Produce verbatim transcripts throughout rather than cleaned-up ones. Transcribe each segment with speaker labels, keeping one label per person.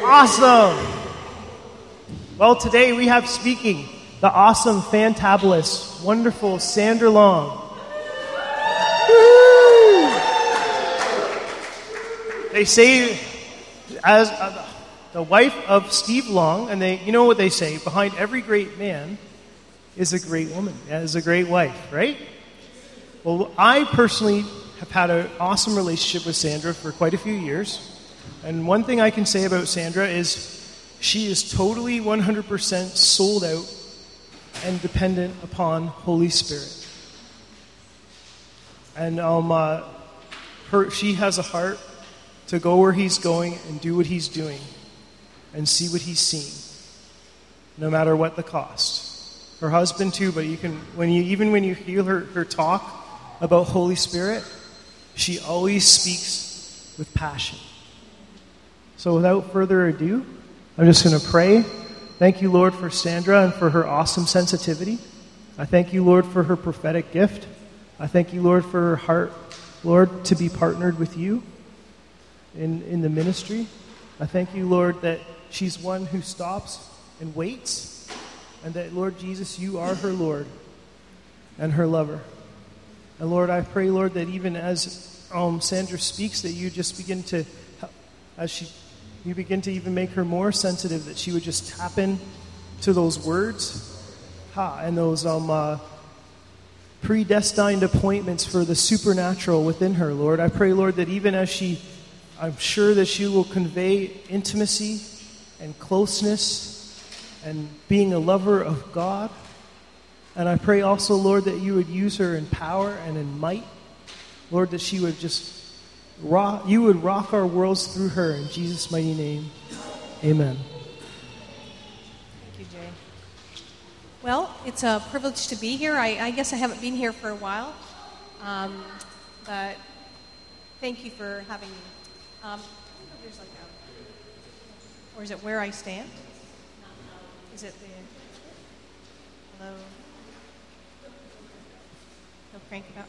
Speaker 1: Awesome. Well, today we have speaking the awesome, fantabulous, wonderful Sandra Long. Woo! They say, as uh, the wife of Steve Long, and they, you know what they say, behind every great man is a great woman, is a great wife, right? Well, I personally have had an awesome relationship with Sandra for quite a few years. And one thing I can say about Sandra is she is totally one hundred percent sold out and dependent upon Holy Spirit. And um, uh, her, she has a heart to go where he's going and do what he's doing and see what he's seeing, no matter what the cost. Her husband too, but you can when you even when you hear her, her talk about Holy Spirit, she always speaks with passion. So without further ado, I'm just going to pray. Thank you, Lord, for Sandra and for her awesome sensitivity. I thank you, Lord, for her prophetic gift. I thank you, Lord, for her heart, Lord, to be partnered with you in, in the ministry. I thank you, Lord, that she's one who stops and waits, and that, Lord Jesus, you are her Lord and her lover. And, Lord, I pray, Lord, that even as um, Sandra speaks, that you just begin to, as she You begin to even make her more sensitive, that she would just tap in to those words ha, and those um, uh, predestined appointments for the supernatural within her, Lord. I pray, Lord, that even as she, I'm sure that she will convey intimacy and closeness and being a lover of God. And I pray also, Lord, that you would use her in power and in might. Lord, that she would just Rock, you would rock our worlds through her. In Jesus' mighty name, amen.
Speaker 2: Thank you, Jay. Well, it's a privilege to be here. I, I guess I haven't been here for a while, um, but thank you for having me. Um, there's like a, or is it Where I Stand? Is it the, hello? He'll crank it up.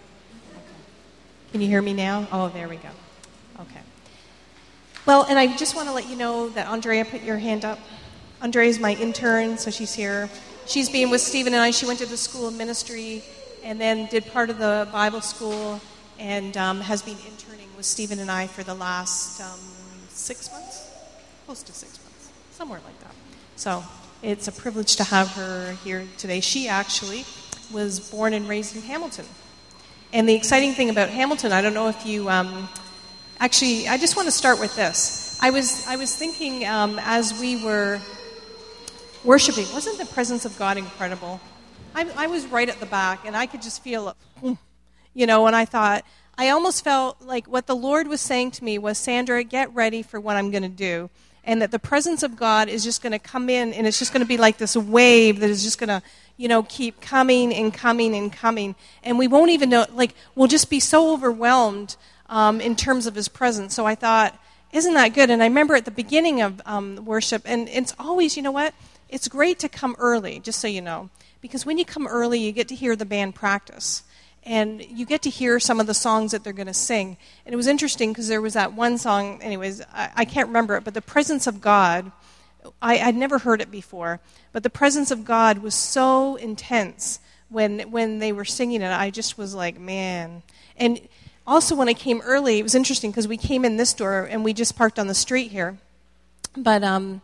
Speaker 2: Can you hear me now? Oh, there we go. Okay. Well, and I just want to let you know that Andrea put your hand up. Andrea is my intern, so she's here. She's been with Stephen and I. She went to the School of Ministry and then did part of the Bible school and um, has been interning with Stephen and I for the last um, six months? Close to six months. Somewhere like that. So it's a privilege to have her here today. She actually was born and raised in Hamilton. And the exciting thing about Hamilton, I don't know if you, um, actually, I just want to start with this. I was I was thinking um, as we were worshiping, wasn't the presence of God incredible? I, I was right at the back, and I could just feel it, you know, and I thought, I almost felt like what the Lord was saying to me was, Sandra, get ready for what I'm going to do. And that the presence of God is just going to come in, and it's just going to be like this wave that is just going to, you know, keep coming and coming and coming. And we won't even know, like, we'll just be so overwhelmed um, in terms of his presence. So I thought, isn't that good? And I remember at the beginning of um, worship, and it's always, you know what, it's great to come early, just so you know. Because when you come early, you get to hear the band practice. And you get to hear some of the songs that they're going to sing. And it was interesting because there was that one song, anyways, I, I can't remember it, but the presence of God, I, I'd never heard it before, but the presence of God was so intense when when they were singing it. I just was like, man. And also when I came early, it was interesting because we came in this door and we just parked on the street here. But um,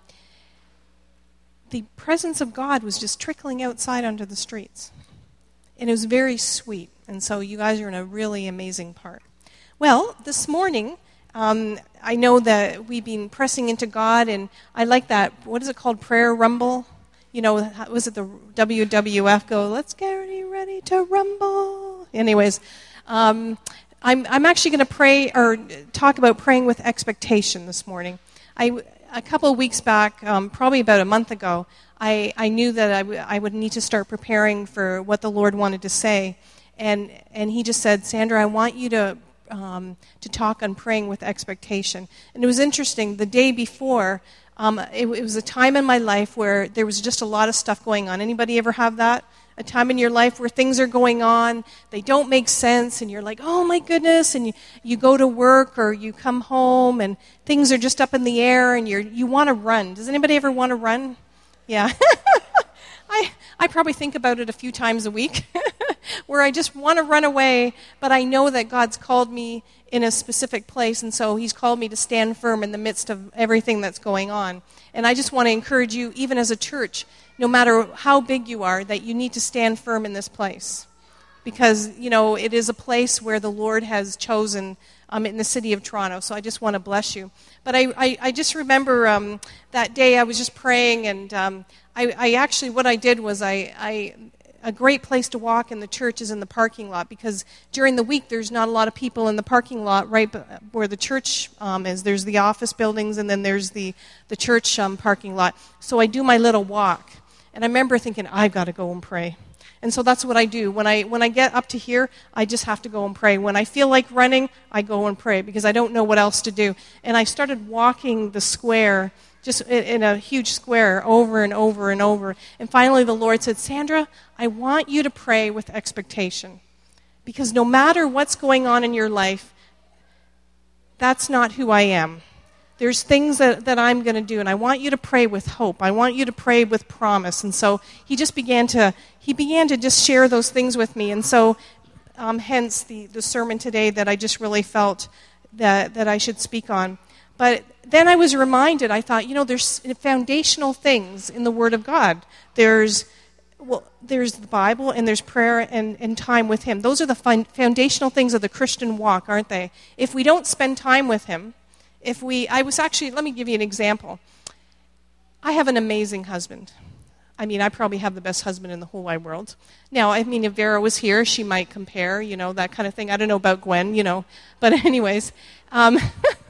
Speaker 2: the presence of God was just trickling outside onto the streets. And it was very sweet. And so you guys are in a really amazing part. Well, this morning, um, I know that we've been pressing into God, and I like that, what is it called, prayer rumble? You know, was it the W W F go, let's get ready, ready to rumble? Anyways, um, I'm, I'm actually going to pray, or talk about praying with expectation this morning. I, a couple of weeks back, um, probably about a month ago, I, I knew that I, w- I would need to start preparing for what the Lord wanted to say. And and he just said, Sandra, I want you to um, to talk on praying with expectation. And it was interesting. The day before, um, it, it was a time in my life where there was just a lot of stuff going on. Anybody ever have that? a time in your life where things are going on, they don't make sense, and you're like, oh my goodness, and you, you go to work or you come home and things are just up in the air and you're, you want to run. Does anybody ever want to run? Yeah. I, I probably think about it a few times a week where I just want to run away, but I know that God's called me in a specific place, and so he's called me to stand firm in the midst of everything that's going on. And I just want to encourage you, even as a church, no matter how big you are, that you need to stand firm in this place. Because, you know, it is a place where the Lord has chosen um, in the city of Toronto. So I just want to bless you. But I, I, I just remember um, that day I was just praying, and um, I, I actually, what I did was I, I, a great place to walk in the church is in the parking lot, because during the week there's not a lot of people in the parking lot right where the church um, is. There's the office buildings, and then there's the, the church um, parking lot. So I do my little walk. And I remember thinking, I've got to go and pray. And so that's what I do. When I when I get up to here, I just have to go and pray. When I feel like running, I go and pray because I don't know what else to do. And I started walking the square, just in a huge square, over and over and over. And finally the Lord said, Sandra, I want you to pray with expectation. Because no matter what's going on in your life, that's not who I am. There's things that, that I'm going to do, and I want you to pray with hope. I want you to pray with promise. And so he just began to, he began to just share those things with me. And so um, hence the, the sermon today that I just really felt that, that I should speak on. But then I was reminded, I thought, you know, there's foundational things in the Word of God. There's, well, there's the Bible, and there's prayer and, and time with him. Those are the fun, foundational things of the Christian walk, aren't they? If we don't spend time with him, If we, I was actually, let me give you an example. I have an amazing husband. I mean, I probably have the best husband in the whole wide world. Now, I mean, if Vera was here, she might compare, you know, that kind of thing. I don't know about Gwen, you know. But anyways, um,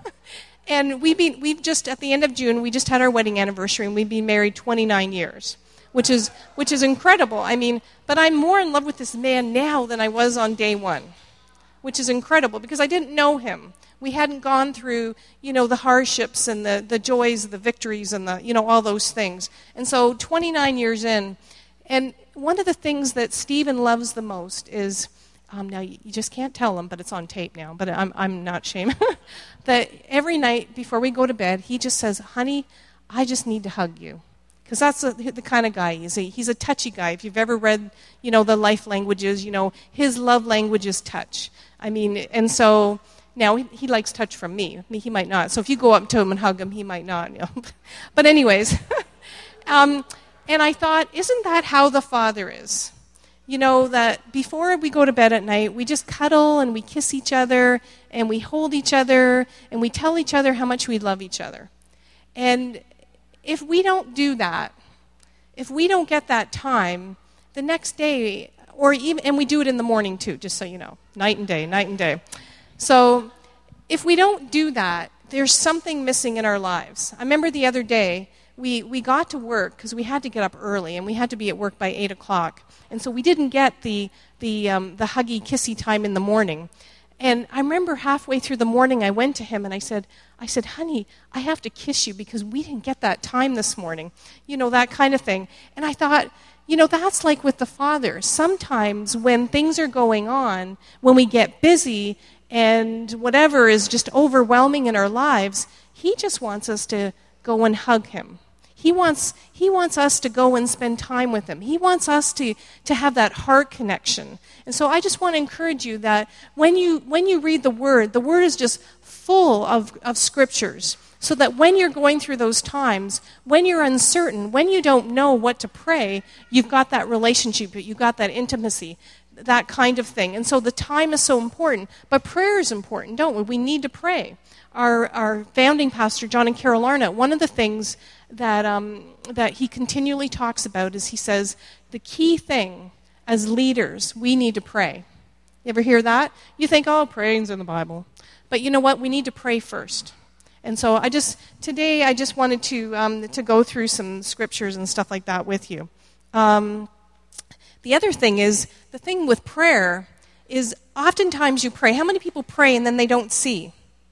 Speaker 2: and we've been, we've just, at the end of June, we just had our wedding anniversary, and we've been married twenty-nine years, which is, which is incredible. I mean, but I'm more in love with this man now than I was on day one, which is incredible because I didn't know him. We hadn't gone through, you know, the hardships and the, the joys, the victories, and the, you know, all those things. And so twenty-nine years in, and one of the things that Stephen loves the most is, um, now you, you just can't tell him, but it's on tape now, but I'm, I'm not ashamed, that every night before we go to bed, he just says, honey, I just need to hug you. Because that's a, the kind of guy he is. He's a touchy guy. If you've ever read, you know, the life languages, you know, his love language is touch. I mean, and so... Now, he, he likes touch from me. I mean, he might not. So if you go up to him and hug him, he might not. You know. But anyways, um, and I thought, isn't that how the Father is? You know, that before we go to bed at night, we just cuddle and we kiss each other and we hold each other and we tell each other how much we love each other. And if we don't do that, if we don't get that time, the next day, or even, and we do it in the morning too, just so you know, night and day, night and day. So if we don't do that, there's something missing in our lives. I remember the other day, we, we got to work because we had to get up early, and we had to be at work by eight o'clock. And so we didn't get the, the, um, the huggy, kissy time in the morning. And I remember halfway through the morning, I went to him and I said, I said, honey, I have to kiss you because we didn't get that time this morning. You know, that kind of thing. And I thought, you know, that's like with the Father. Sometimes when things are going on, when we get busy, and whatever is just overwhelming in our lives, he just wants us to go and hug him. He wants, he wants us to go and spend time with him. He wants us to, to have that heart connection. And so I just want to encourage you that when you, when you read the Word, the Word is just full of, of scriptures, so that when you're going through those times, when you're uncertain, when you don't know what to pray, you've got that relationship, you've got that intimacy, that kind of thing. And so the time is so important. But prayer is important, don't we? We need to pray. Our, our founding pastor, John and Carol Arnott, one of the things that, um, that he continually talks about is he says, the key thing as leaders, we need to pray. You ever hear that? You think, oh, praying's in the Bible. But you know what? We need to pray first. And so I just, today I just wanted to, um, to go through some scriptures and stuff like that with you. Um, The other thing is, the thing with prayer is oftentimes you pray. How many people pray and then they don't see?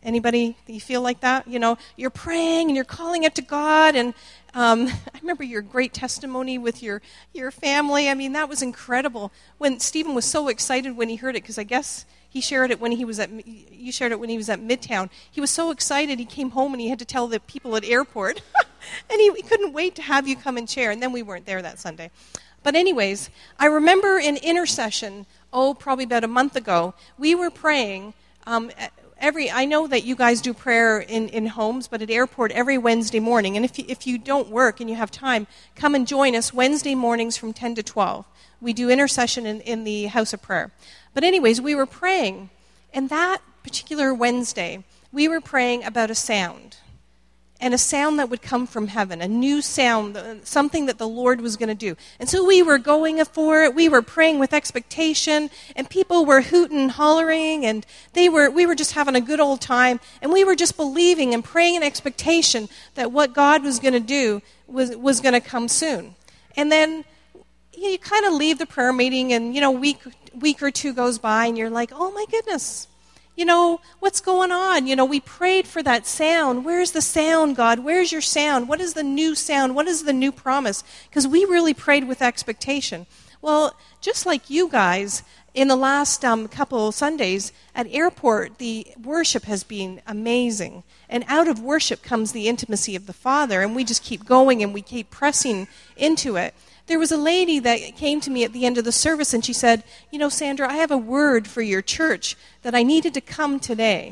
Speaker 2: Anybody, do you feel like that? You know, you're praying and you're calling it to God. And um, I remember your great testimony with your, your family. I mean, that was incredible. When Stephen was so excited when he heard it, because I guess he shared it when he was at, you shared it when he was at Midtown. He was so excited, he came home and he had to tell the people at airport. And he, he couldn't wait to have you come and share. And then we weren't there that Sunday. But anyways, I remember in intercession, oh, probably about a month ago, we were praying. Um, every I know that you guys do prayer in, in homes, but at airport every Wednesday morning. And if you, if you don't work and you have time, come and join us Wednesday mornings from ten to twelve. We do intercession in, in the house of prayer. But anyways, we were praying. And that particular Wednesday, we were praying about a sound. And a sound that would come from heaven, a new sound, something that the Lord was going to do. And so we were going for it. We were praying with expectation, and people were hooting and hollering, and they were. we were just having a good old time. And we were just believing and praying in expectation that what God was going to do was, was going to come soon. And then you, you kind of leave the prayer meeting, and you know, week week or two goes by, and you're like, oh my goodness. You know, what's going on? You know, we prayed for that sound. Where's the sound, God? Where's your sound? What is the new sound? What is the new promise? Because we really prayed with expectation. Well, just like you guys, in the last um, couple Sundays at airport, the worship has been amazing. And out of worship comes the intimacy of the Father, and we just keep going and we keep pressing into it. There was a lady that came to me at the end of the service, and she said, you know, Sandra, I have a word for your church that I needed to come today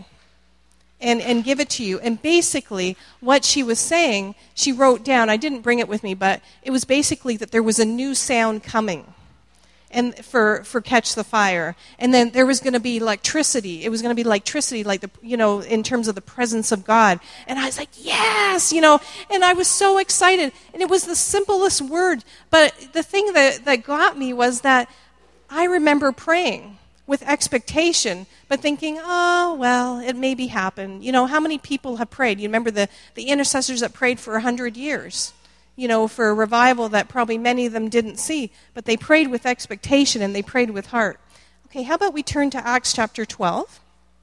Speaker 2: and, and give it to you. And basically, what she was saying, she wrote down, I didn't bring it with me, but it was basically that there was a new sound coming and for, for Catch the Fire. And then there was going to be electricity. It was going to be electricity, like, the you know, in terms of the presence of God. And I was like, yes, you know, and I was so excited. And it was the simplest word. But the thing that, that got me was that I remember praying with expectation, but thinking, oh, well, it maybe happened. You know, how many people have prayed? You remember the, the intercessors that prayed for one hundred years? You know, for a revival that probably many of them didn't see, but they prayed with expectation and they prayed with heart. Okay, how about we turn to Acts chapter twelve?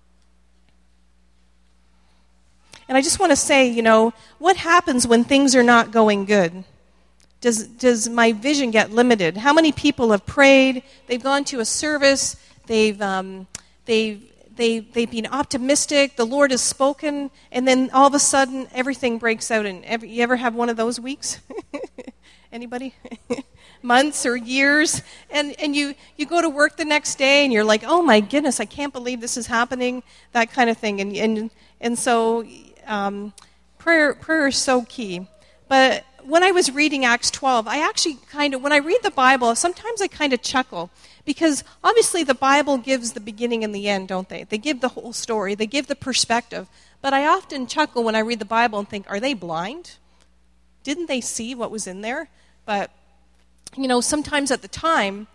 Speaker 2: And I just want to say, you know, what happens when things are not going good? Does does my vision get limited? How many people have prayed? They've gone to a service. They've um, they've They, they've been optimistic, the Lord has spoken, and then all of a sudden everything breaks out. And every, you ever have one of those weeks? Anybody? Months or years? And, and you, you go to work the next day and you're like, oh my goodness, I can't believe this is happening, that kind of thing. And, and, and so um, prayer, prayer is so key. But when I was reading Acts twelve, I actually kind of, when I read the Bible, sometimes I kind of chuckle. Because obviously the Bible gives the beginning and the end, don't they? They give the whole story. They give the perspective. But I often chuckle when I read the Bible and think, are they blind? Didn't they see what was in there? But, you know, sometimes at the time,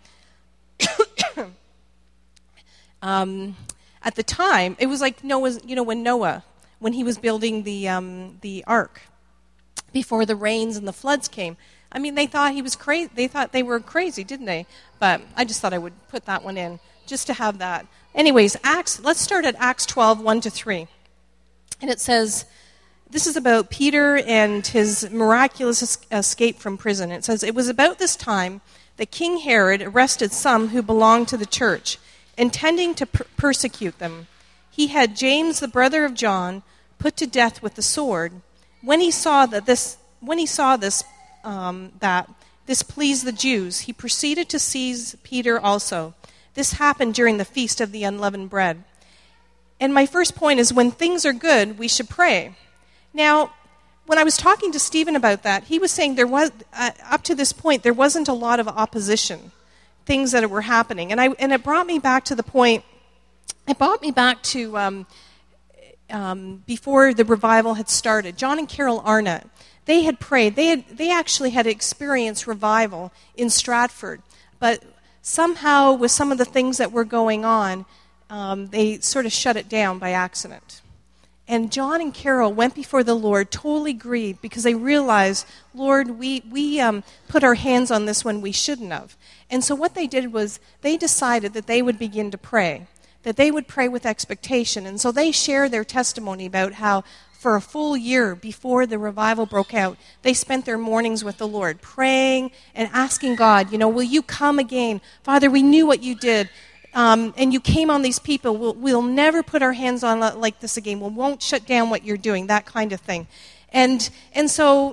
Speaker 2: um, at the time, it was like Noah's, you know, when Noah, when he was building the um, the ark, before the rains and the floods came. I mean, they thought he was crazy. They thought they were crazy, didn't they? But I just thought I would put that one in, just to have that. Anyways, Acts. Let's start at Acts twelve, one to three. And it says, this is about Peter and his miraculous escape from prison. It says, it was about this time that King Herod arrested some who belonged to the church, intending to per- persecute them. He had James, the brother of John, put to death with the sword. When he saw that this, when he saw this, Um, that this pleased the Jews, he proceeded to seize Peter also. This happened during the Feast of the Unleavened Bread. And my first point is, when things are good, we should pray. Now, when I was talking to Stephen about that, he was saying there was, uh, up to this point, there wasn't a lot of opposition, things that were happening. And I and it brought me back to the point, it brought me back to um, um, before the revival had started. John and Carol Arnott, they had prayed. They had they actually had experienced revival in Stratford, but somehow with some of the things that were going on, um, they sort of shut it down by accident. And John and Carol went before the Lord totally grieved because they realized, Lord, we, we um, put our hands on this when we shouldn't have. And so what they did was they decided that they would begin to pray. that they would pray with expectation. And so they share their testimony about how for a full year before the revival broke out, they spent their mornings with the Lord, praying and asking God, you know, will you come again? Father, we knew what you did, um, and you came on these people. We'll, we'll never put our hands on like this again. We won't shut down what you're doing, that kind of thing. And and so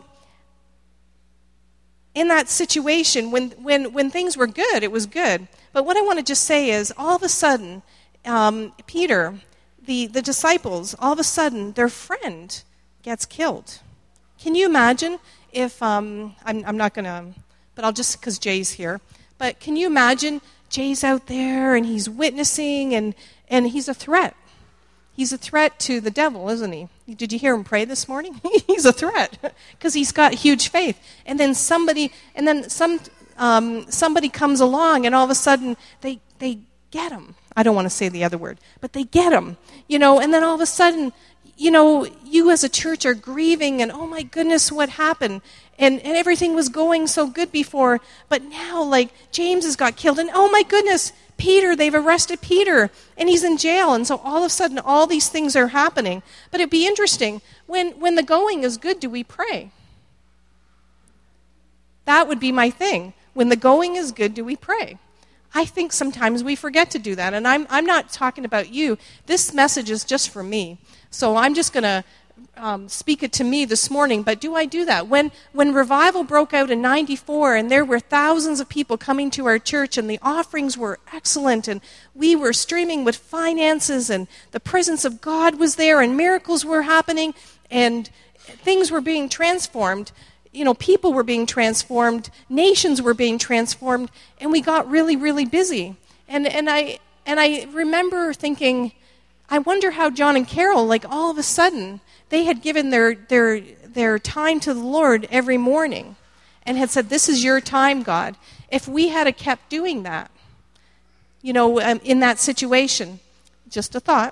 Speaker 2: in that situation, when, when, when things were good, it was good. But what I want to just say is, all of a sudden, um, Peter... The, the disciples, all of a sudden, their friend gets killed. Can you imagine if, um, I'm, I'm not going to, but I'll just, because Jay's here, but can you imagine Jay's out there and he's witnessing and, and he's a threat. He's a threat to the devil, isn't he? Did you hear him pray this morning? He's a threat because he's got huge faith. And then somebody, and then some, um, somebody comes along and all of a sudden they, they get him. I don't want to say the other word, but they get him, you know, and then all of a sudden, you know, you as a church are grieving and, oh my goodness, what happened? And, and everything was going so good before, but now, like, James has got killed, and oh my goodness, Peter, they've arrested Peter, and he's in jail, and so all of a sudden, all these things are happening. But it'd be interesting, when, when the going is good, do we pray? That would be my thing. When the going is good, do we pray? I think sometimes we forget to do that, and I'm I'm not talking about you. This message is just for me, so I'm just going to um, speak it to me this morning. But do I do that? When when revival broke out in ninety-four, and there were thousands of people coming to our church, and the offerings were excellent, and we were streaming with finances, and the presence of God was there, and miracles were happening, and things were being transformed. You know, people were being transformed, nations were being transformed, and we got really, really busy. And and I and I remember thinking, I wonder how John and Carol, like all of a sudden, they had given their their their time to the Lord every morning, and had said, "This is your time, God." If we had kept doing that, you know, um, in that situation, just a thought,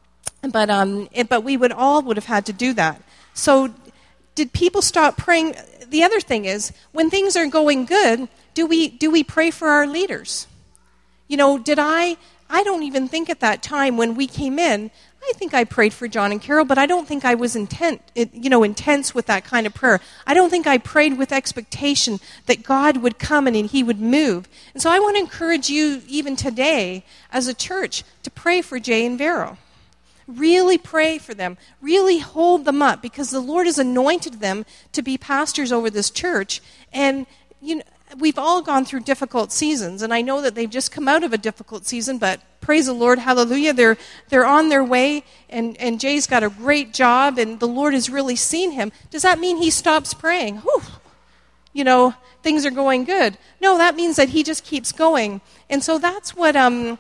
Speaker 2: but um, it, but we would all would have had to do that. So, did people stop praying? The other thing is, when things are going good, do we do we pray for our leaders? You know, did I, I don't even think at that time when we came in, I think I prayed for John and Carol, but I don't think I was intent, you know, intense with that kind of prayer. I don't think I prayed with expectation that God would come and he would move. And so I want to encourage you even today as a church to pray for Jay and Vero. Really pray for them. Really hold them up, because the Lord has anointed them to be pastors over this church. And you know, we've all gone through difficult seasons, and I know that they've just come out of a difficult season, but praise the Lord, hallelujah, they're they're on their way, and, and Jay's got a great job, and the Lord has really seen him. Does that mean he stops praying? Whew. You know, things are going good. No, that means that he just keeps going. And so that's what um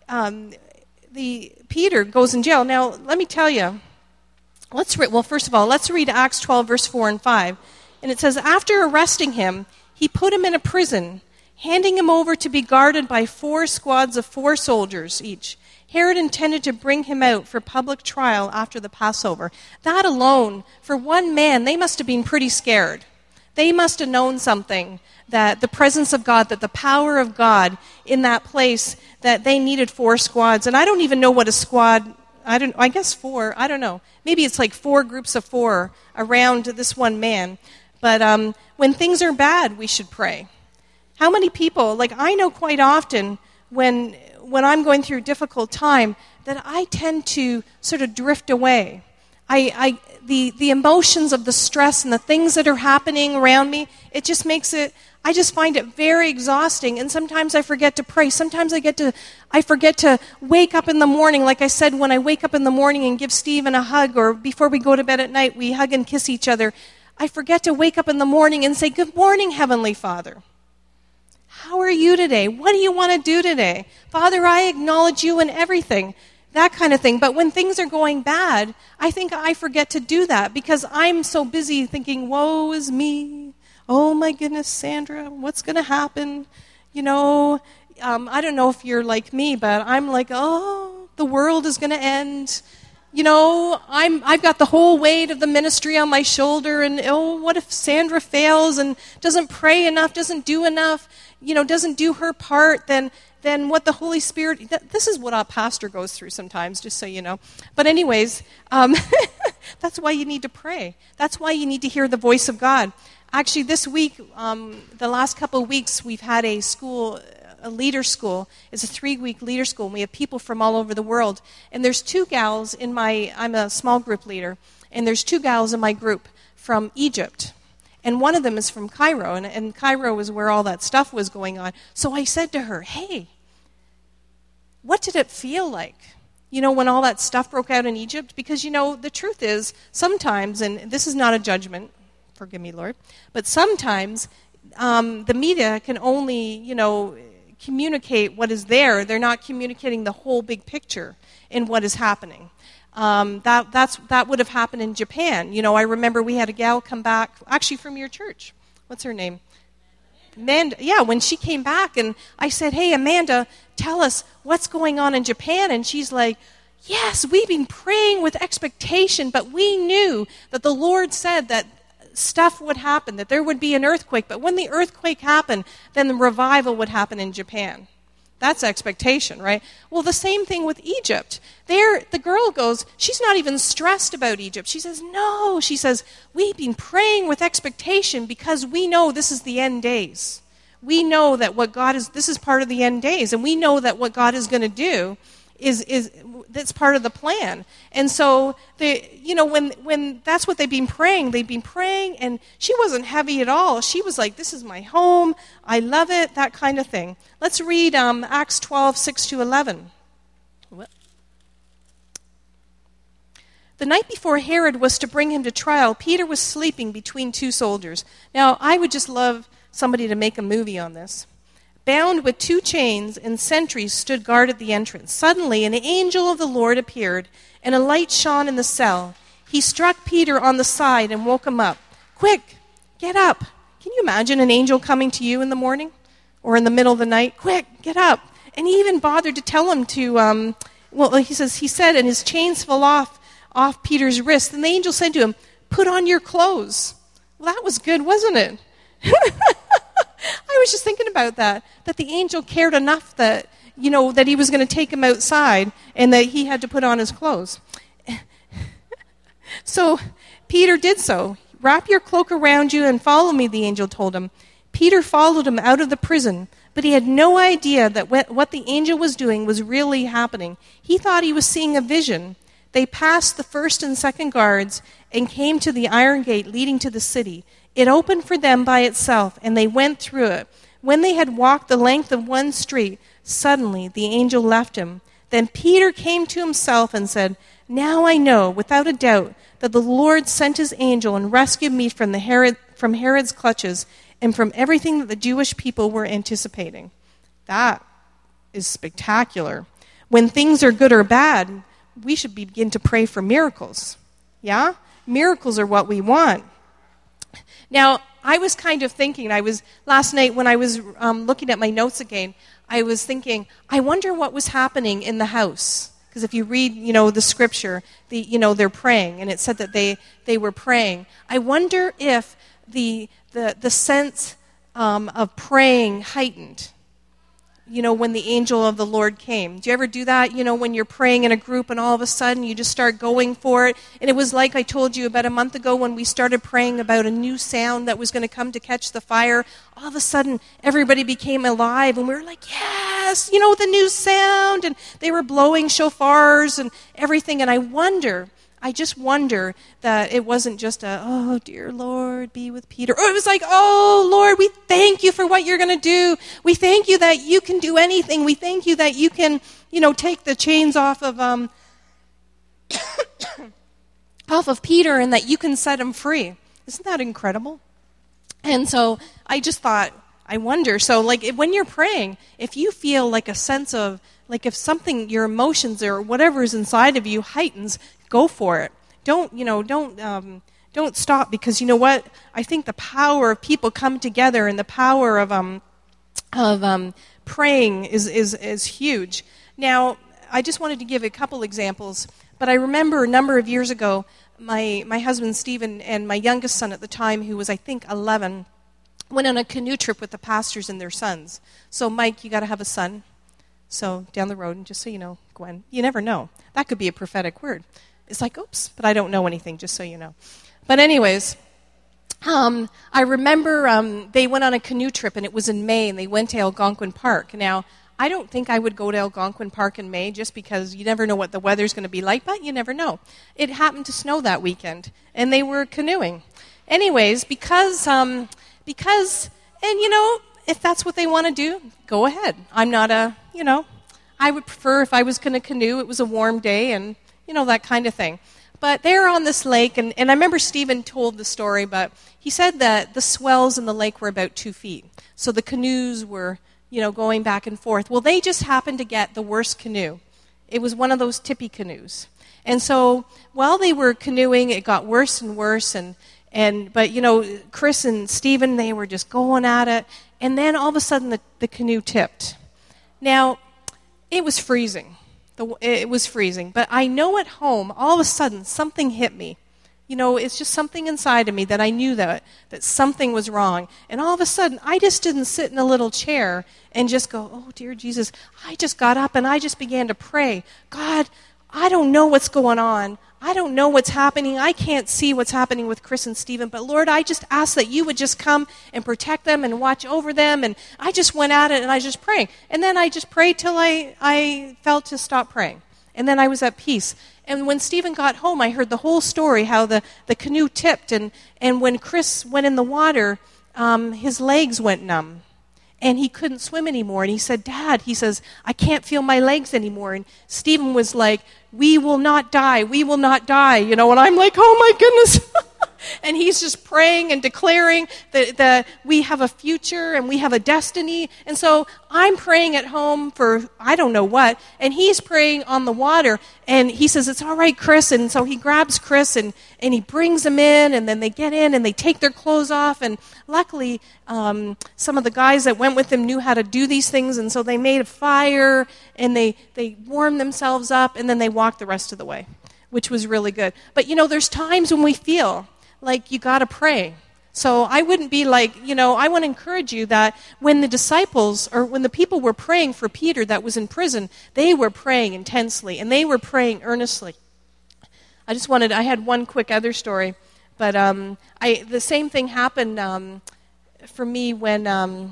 Speaker 2: um the Peter goes in jail. Now, let me tell you, let's re- well, first of all, let's read Acts twelve, verse four and five. And it says, after arresting him, he put him in a prison, handing him over to be guarded by four squads of four soldiers each. Herod intended to bring him out for public trial after the Passover. That alone, for one man, they must have been pretty scared. They must have known something, that the presence of God, that the power of God in that place, that they needed four squads. And I don't even know what a squad, I don't. I guess four, I don't know. Maybe it's like four groups of four around this one man. But um, when things are bad, we should pray. How many people, like I know quite often when when I'm going through a difficult time, that I tend to sort of drift away. I, I the the emotions of the stress and the things that are happening around me, it just makes it, I just find it very exhausting, and sometimes I forget to pray. Sometimes I get to, I forget to wake up in the morning. Like I said, when I wake up in the morning and give Stephen a hug, or before we go to bed at night, we hug and kiss each other. I forget to wake up in the morning and say, "Good morning, Heavenly Father. How are you today? What do you want to do today? Father, I acknowledge you in everything." That kind of thing. But when things are going bad, I think I forget to do that, because I'm so busy thinking, woe is me. Oh my goodness, Sandra, what's going to happen? You know, um, I don't know if you're like me, but I'm like, oh, the world is going to end. You know, I'm, I've got the whole weight of the ministry on my shoulder, and oh, what if Sandra fails and doesn't pray enough, doesn't do enough, you know, doesn't do her part, then then what the Holy Spirit, th- this is what our pastor goes through sometimes, just so you know. But anyways, um, that's why you need to pray. That's why you need to hear the voice of God. Actually, this week, um, the last couple of weeks, we've had a school, a leader school. It's a three-week leader school, and we have people from all over the world. And there's two gals in my, I'm a small group leader, and there's two gals in my group from Egypt. And one of them is from Cairo, and, and Cairo was where all that stuff was going on. So I said to her, hey, what did it feel like, you know, when all that stuff broke out in Egypt? Because, you know, the truth is, sometimes, and this is not a judgment, forgive me, Lord, but sometimes um, the media can only, you know, communicate what is there. They're not communicating the whole big picture in what is happening. Um, that that's that would have happened in Japan. You know, I remember we had a gal come back, actually from your church. What's her name? Amanda. Yeah, when she came back, and I said, hey, Amanda, tell us what's going on in Japan. And she's like, yes, we've been praying with expectation, but we knew that the Lord said that stuff would happen, that there would be an earthquake. But when the earthquake happened, then the revival would happen in Japan. That's expectation, right? Well, the same thing with Egypt. There, the girl goes, she's not even stressed about Egypt. She says, no. She says, we've been praying with expectation because we know this is the end days. We know that what God is, this is part of the end days, and we know that what God is going to do is is that's part of the plan. And so they, you know, when when that's what they've been praying, they've been praying, and she wasn't heavy at all. She was like, this is my home, I love it, that kind of thing. Let's read um, Acts twelve, six to eleven. What? The night before Herod was to bring him to trial, Peter was sleeping between two soldiers. Now, I would just love somebody to make a movie on this. Bound with two chains, and sentries stood guard at the entrance. Suddenly, an angel of the Lord appeared, and a light shone in the cell. He struck Peter on the side and woke him up. Quick, get up. Can you imagine an angel coming to you in the morning or in the middle of the night? Quick, get up. And he even bothered to tell him to, um, well, he says, he said, and his chains fell off, off Peter's wrist. And the angel said to him, put on your clothes. Well, that was good, wasn't it? I was just thinking about that, that the angel cared enough that, you know, that he was going to take him outside and that he had to put on his clothes. So Peter did so. Wrap your cloak around you and follow me, the angel told him. Peter followed him out of the prison, but he had no idea that what the angel was doing was really happening. He thought he was seeing a vision. They passed the first and second guards and came to the iron gate leading to the city. It opened for them by itself, and they went through it. When they had walked the length of one street, suddenly the angel left him. Then Peter came to himself and said, now I know, without a doubt, that the Lord sent his angel and rescued me from, the Herod, from Herod's clutches and from everything that the Jewish people were anticipating. That is spectacular. When things are good or bad, we should begin to pray for miracles. Yeah? Miracles are what we want. Now, I was kind of thinking, I was, last night when I was um, looking at my notes again, I was thinking, I wonder what was happening in the house. Because if you read, you know, the scripture, the, you know, they're praying, and it said that they, they were praying. I wonder if the, the, the sense um, of praying heightened, you know, when the angel of the Lord came. Do you ever do that, you know, when you're praying in a group and all of a sudden you just start going for it? And it was like I told you about a month ago when we started praying about a new sound that was going to come to catch the fire. All of a sudden, everybody became alive, and we were like, yes, you know, the new sound. And they were blowing shofars and everything. And I wonder, I just wonder that it wasn't just a, oh, dear Lord, be with Peter. Or it was like, oh, Lord, we thank you for what you're going to do. We thank you that you can do anything. We thank you that you can, you know, take the chains off of um, off of Peter and that you can set him free. Isn't that incredible? And so I just thought, I wonder. So, like, when you're praying, if you feel like a sense of, like if something, your emotions or whatever is inside of you heightens, go for it. Don't, you know, don't um, don't stop, because you know what? I think the power of people come together and the power of um of um praying is is is huge. Now, I just wanted to give a couple examples, but I remember a number of years ago, my my husband Stephen and my youngest son at the time, who was I think eleven, went on a canoe trip with the pastors and their sons. So, Mike, you got to have a son. So down the road, and just so you know, Gwen, you never know. That could be a prophetic word. It's like, oops, but I don't know anything, just so you know. But anyways, um, I remember um, they went on a canoe trip, and it was in May, and they went to Algonquin Park. Now, I don't think I would go to Algonquin Park in May just because you never know what the weather's going to be like, but you never know. It happened to snow that weekend, and they were canoeing. Anyways, because, um, because, and you know, if that's what they want to do, go ahead. I'm not a, you know, I would prefer if I was going to canoe, it was a warm day and, you know, that kind of thing. But they're on this lake, and, and I remember Stephen told the story, but he said that the swells in the lake were about two feet. So the canoes were, you know, going back and forth. Well, they just happened to get the worst canoe. It was one of those tippy canoes. And so while they were canoeing, it got worse and worse, and And, but, you know, Chris and Stephen, they were just going at it. And then all of a sudden the, the canoe tipped. Now, it was freezing. The, it was freezing. But I know at home, all of a sudden, something hit me. You know, it's just something inside of me that I knew that, that something was wrong. And all of a sudden, I just didn't sit in a little chair and just go, oh, dear Jesus. I just got up and I just began to pray. God, I don't know what's going on. I don't know what's happening. I can't see what's happening with Chris and Stephen. But Lord, I just ask that you would just come and protect them and watch over them. And I just went at it and I just prayed. And then I just prayed till I, I felt to stop praying. And then I was at peace. And when Stephen got home, I heard the whole story, how the, the canoe tipped. And, and when Chris went in the water, um, his legs went numb. And he couldn't swim anymore. And he said, Dad, he says, I can't feel my legs anymore. And Stephen was like, we will not die. We will not die. You know, and I'm like, oh my goodness. And he's just praying and declaring that, that we have a future and we have a destiny. And so I'm praying at home for I don't know what, and he's praying on the water. And he says, it's all right, Chris. And so he grabs Chris and, and he brings them in, and then they get in and they take their clothes off. And luckily, um, some of the guys that went with him knew how to do these things, and so they made a fire and they, they warmed themselves up, and then they walked the rest of the way, which was really good. But, you know, there's times when we feel like you got to pray. So I wouldn't be like, you know, I want to encourage you that when the disciples, or when the people were praying for Peter that was in prison, they were praying intensely, and they were praying earnestly. I just wanted, I had one quick other story, but um, I the same thing happened um, for me when um,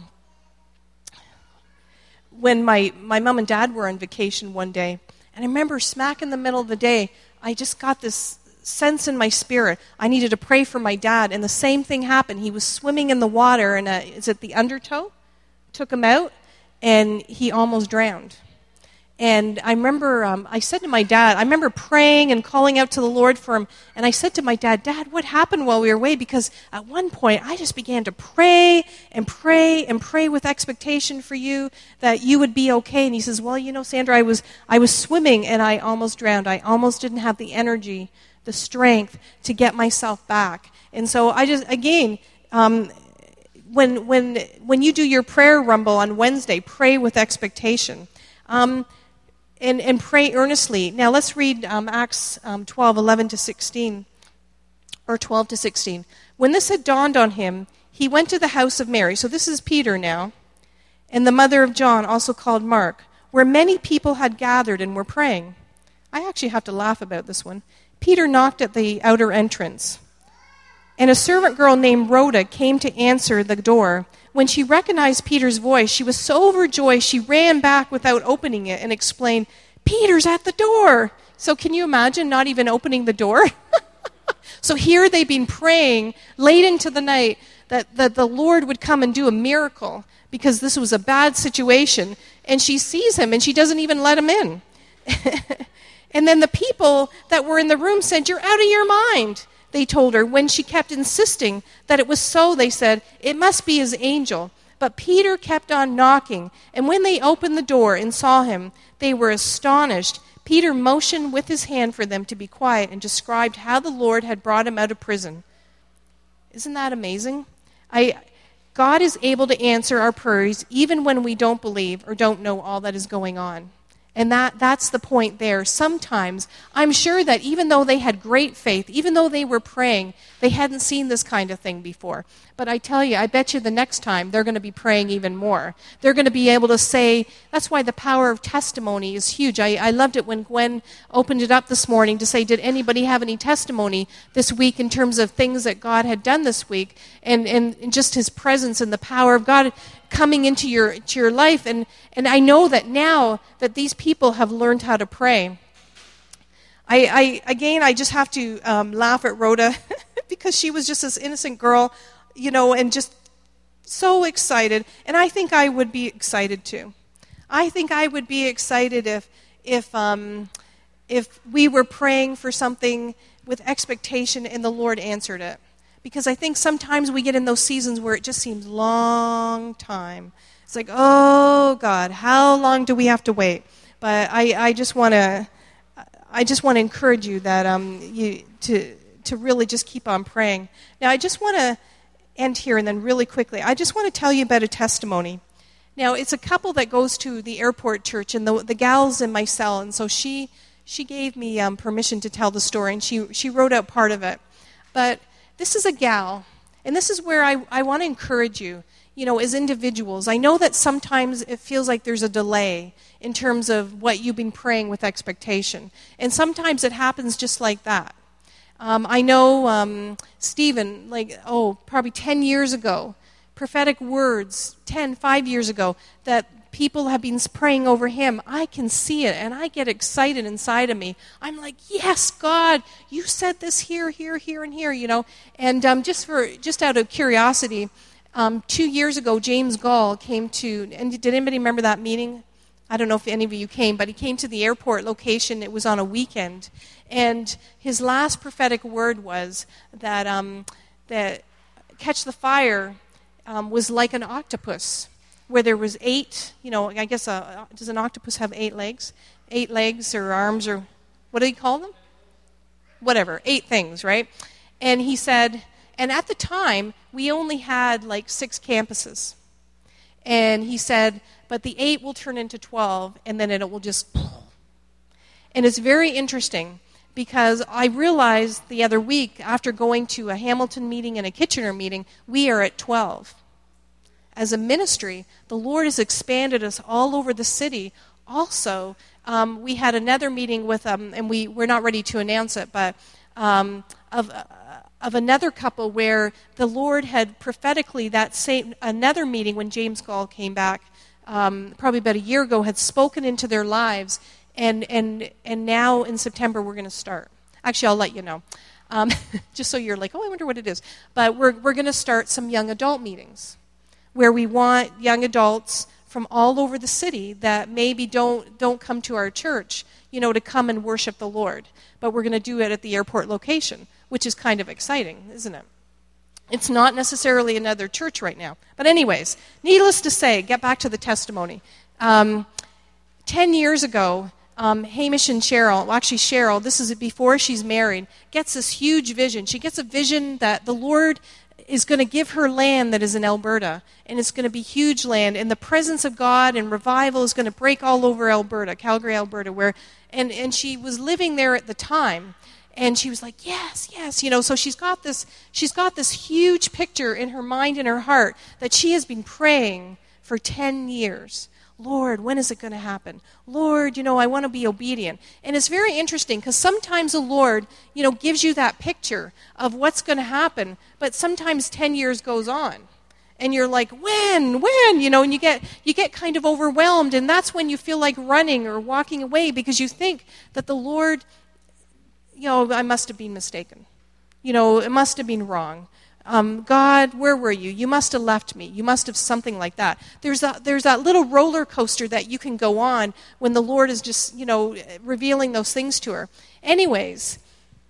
Speaker 2: when my, my mom and dad were on vacation one day. And I remember smack in the middle of the day, I just got this sense in my spirit. I needed to pray for my dad, and the same thing happened. He was swimming in the water, and uh, is it the undertow? Took him out, and he almost drowned. And I remember, um, I said to my dad, I remember praying and calling out to the Lord for him, and I said to my dad, Dad, what happened while we were away? Because at one point, I just began to pray and pray and pray with expectation for you that you would be okay. And he says, well, you know, Sandra, I was I was swimming, and I almost drowned. I almost didn't have the energy, the strength to get myself back. And so I just, again, um, when when when you do your prayer rumble on Wednesday, pray with expectation. Um, and, and pray earnestly. Now let's read um, Acts um, twelve, eleven to sixteen, or twelve to sixteen. When this had dawned on him, he went to the house of Mary. So this is Peter now, and the mother of John, also called Mark, where many people had gathered and were praying. I actually have to laugh about this one. Peter knocked at the outer entrance, and a servant girl named Rhoda came to answer the door. When she recognized Peter's voice, she was so overjoyed she ran back without opening it and explained, Peter's at the door. So can you imagine not even opening the door? So here they've been praying late into the night that, that the Lord would come and do a miracle because this was a bad situation. And she sees him and she doesn't even let him in. And then the people that were in the room said, you're out of your mind, they told her. When she kept insisting that it was so, they said, it must be his angel. But Peter kept on knocking, and when they opened the door and saw him, they were astonished. Peter motioned with his hand for them to be quiet and described how the Lord had brought him out of prison. Isn't that amazing? I, God is able to answer our prayers even when we don't believe or don't know all that is going on. And that, that's the point there. Sometimes, I'm sure that even though they had great faith, even though they were praying, they hadn't seen this kind of thing before. But I tell you, I bet you the next time they're going to be praying even more. They're going to be able to say, that's why the power of testimony is huge. I, I loved it when Gwen opened it up this morning to say, did anybody have any testimony this week in terms of things that God had done this week, and, and, and just his presence and the power of God coming into your, to your life. And, and I know that now that these people have learned how to pray. I, I again, I just have to um, laugh at Rhoda because she was just this innocent girl, you know, and just so excited. And I think I would be excited too. I think I would be excited if if um, if we were praying for something with expectation and the Lord answered it. Because I think sometimes we get in those seasons where it just seems long time. It's like, oh God, how long do we have to wait? But I, I just want to, I just want to encourage you that um, you to to really just keep on praying. Now, I just want to end here and then really quickly. I just want to tell you about a testimony. Now, it's a couple that goes to the airport church, and the the gal's in my cell, and so she she gave me um, permission to tell the story, and she she wrote out part of it, but. This is a gal, and this is where I, I want to encourage you, you know, as individuals. I know that sometimes it feels like there's a delay in terms of what you've been praying with expectation, and sometimes it happens just like that. Um, I know um, Stephen, like, oh, probably ten years ago, prophetic words, ten, five years ago, that people have been praying over him. I can see it, and I get excited inside of me. I'm like, yes, God, you said this here, here, here, and here, you know. And um, just for just out of curiosity, um, two years ago, James Gall came to, and did anybody remember that meeting? I don't know if any of you came, but he came to the airport location. It was on a weekend. And his last prophetic word was that, um, that Catch the Fire um, was like an octopus, where there was eight, you know, I guess, a, does an octopus have eight legs? Eight legs or arms or, what do you call them? Whatever, eight things, right? And he said, and at the time, we only had like six campuses. And he said, but the eight will turn into twelve, and then it will just, and it's very interesting because I realized the other week, after going to a Hamilton meeting and a Kitchener meeting, we are at twelve. As a ministry, the Lord has expanded us all over the city. Also, um, we had another meeting with, um, and we, we're not ready to announce it, but um, of, uh, of another couple where the Lord had prophetically, that same, another meeting when James Gall came back, um, probably about a year ago, had spoken into their lives, and, and, and now in September we're going to start. Actually, I'll let you know, um, just so you're like, oh, I wonder what it is. But we're, we're going to start some young adult meetings, where we want young adults from all over the city that maybe don't don't come to our church, you know, to come and worship the Lord. But we're going to do it at the airport location, which is kind of exciting, isn't it? It's not necessarily another church right now. But anyways, needless to say, get back to the testimony. Um, ten years ago, um, Hamish and Cheryl, well, actually Cheryl, this is before she's married, gets this huge vision. She gets a vision that the Lord is going to give her land that is in Alberta, and it's going to be huge land, and the presence of God and revival is going to break all over Alberta, Calgary, Alberta, where, and, and she was living there at the time, and she was like, yes, yes, you know, so she's got this, she's got this huge picture in her mind and her heart that she has been praying for ten years. Lord, when is it going to happen? Lord, you know, I want to be obedient. And it's very interesting because sometimes the Lord, you know, gives you that picture of what's going to happen, but sometimes ten years goes on. And you're like, when, when, you know, and you get you get kind of overwhelmed, and that's when you feel like running or walking away because you think that the Lord, you know, I must have been mistaken. You know, it must have been wrong. Um, God, where were you? You must have left me. You must have something like that. There's a, there's that little roller coaster that you can go on when the Lord is just, you know, revealing those things to her. Anyways,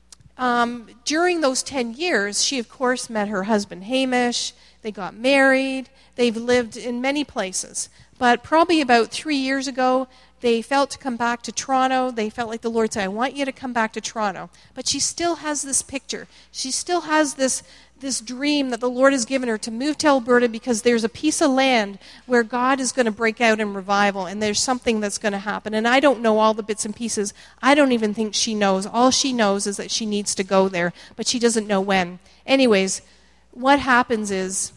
Speaker 2: um, during those ten years, she, of course, met her husband, Hamish. They got married. They've lived in many places. But probably about three years ago, they felt to come back to Toronto. They felt like the Lord said, I want you to come back to Toronto. But she still has this picture. She still has this this dream that the Lord has given her to move to Alberta because there's a piece of land where God is going to break out in revival, and there's something that's going to happen. And I don't know all the bits and pieces. I don't even think she knows. All she knows is that she needs to go there, but she doesn't know when. Anyways, what happens is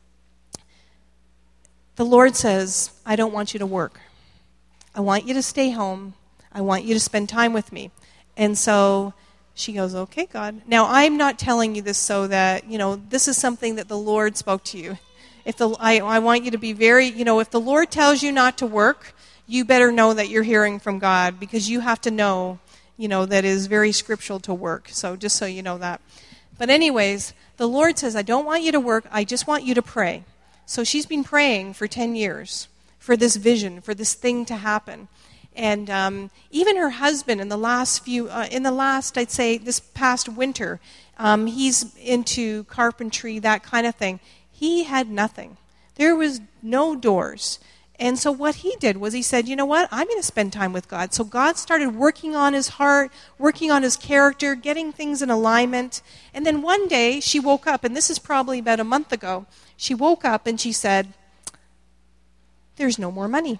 Speaker 2: the Lord says, I don't want you to work. I want you to stay home. I want you to spend time with me. And so she goes, okay, God. Now, I'm not telling you this so that, you know, this is something that the Lord spoke to you. If the, I, I want you to be very, you know, if the Lord tells you not to work, you better know that you're hearing from God, because you have to know, you know, that it is very scriptural to work. So just so you know that. But anyways, the Lord says, I don't want you to work. I just want you to pray. So she's been praying for ten years for this vision, for this thing to happen. And um, even her husband, in the last few, uh, in the last, I'd say, this past winter, um, he's into carpentry, that kind of thing. He had nothing. There was no doors. And so what he did was he said, you know what, I'm going to spend time with God. So God started working on his heart, working on his character, getting things in alignment. And then one day she woke up, and this is probably about a month ago, she woke up and she said, there's no more money.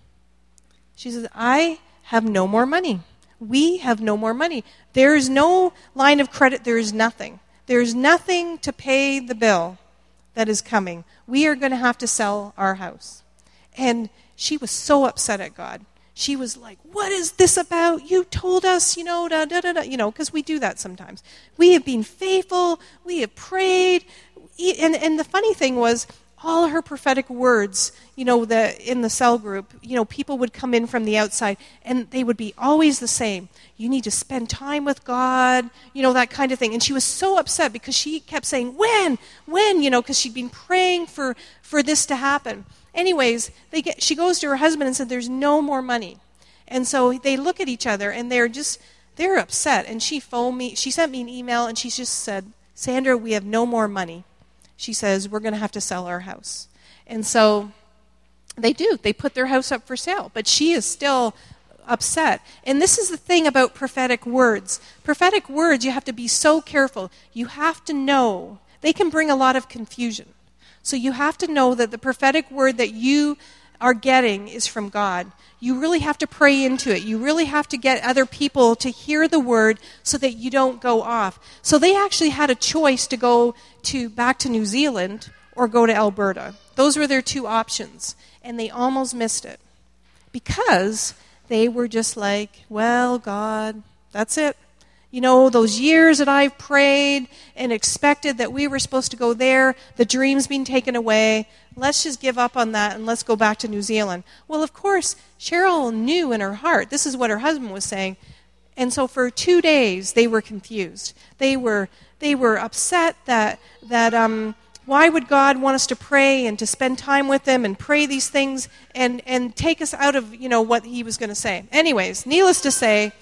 Speaker 2: She says, I have no more money. We have no more money. There is no line of credit. There is nothing. There is nothing to pay the bill that is coming. We are going to have to sell our house. And she was so upset at God. She was like, what is this about? You told us, you know, da, da, da, da, you know, because we do that sometimes. We have been faithful. We have prayed. And, and the funny thing was, all her prophetic words, you know, the, in the cell group, you know, people would come in from the outside, and they would be always the same. You need to spend time with God, you know, that kind of thing. And she was so upset because she kept saying, when, when, you know, because she'd been praying for, for this to happen. Anyways, they get, she goes to her husband and said, there's no more money. And so they look at each other, and they're just, they're upset. And she phoned me, she sent me an email, and she just said, Sandra, we have no more money. She says, we're going to have to sell our house. And so they do. They put their house up for sale. But she is still upset. And this is the thing about prophetic words. Prophetic words, you have to be so careful. You have to know. They can bring a lot of confusion. So you have to know that the prophetic word that you are getting is from God. You really have to pray into it. You really have to get other people to hear the word so that you don't go off. So they actually had a choice to go to back to New Zealand or go to Alberta. Those were their two options. And they almost missed it because they were just like, well, God, that's it. You know, those years that I've prayed and expected that we were supposed to go there, the dream's been taken away. Let's just give up on that and let's go back to New Zealand. Well, of course, Cheryl knew in her heart, this is what her husband was saying. And so for two days, they were confused. They were they were upset that that um, why would God want us to pray and to spend time with him and pray these things and, and take us out of, you know, what he was going to say. Anyways, needless to say,